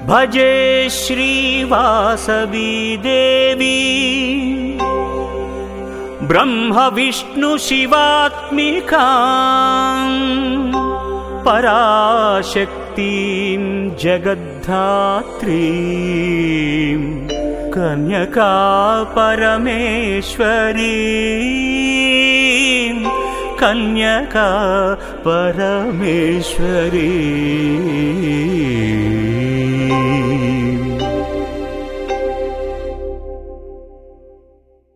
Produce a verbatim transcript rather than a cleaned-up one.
भजे श्रीवासवी देवी ब्रह्म विष्णु शिवात्मिकां पराशक्तिं जगद्धात्रीं कन्यका परमेश्वरीं कन्यका परमेश्वरी।